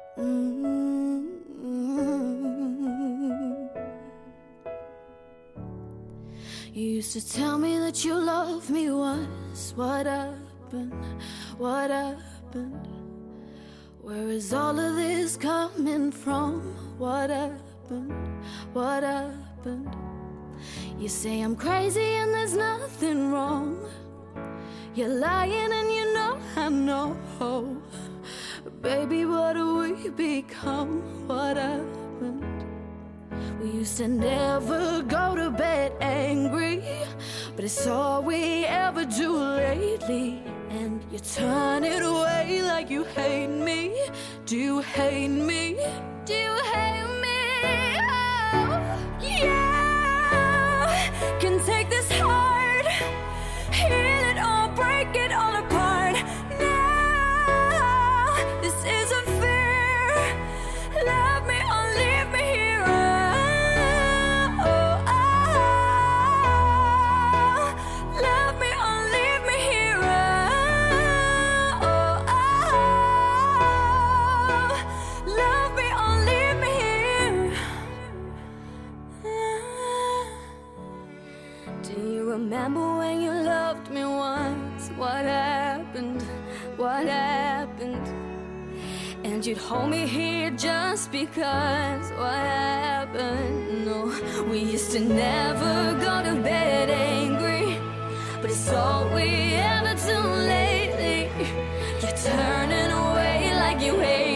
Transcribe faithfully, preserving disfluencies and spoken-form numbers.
Mm-hmm. You used to tell me that you loved me once. What happened? What happened? Where is all of this coming from? What happened? What happened? You say I'm crazy and there's nothing wrong. You're lying and you know I know. Baby, what do we become? What happened? We used to never go to bed angry, but it's all we ever do lately. And you turn it away like you hate me. Do you hate me? Do you hate me? Oh, yeah. Can take this heart, heal it all, break it all apart. Now, this isn't fair. Love me or leave me here. Oh, oh, oh. Love me or leave me here. Oh, oh, oh. Love me or leave me here. Do you remember when you loved me once? What happened? What happened? And you'd hold me here just because. What happened? No, we used to never go to bed angry, but it's all we ever do lately. You're turning away like you hate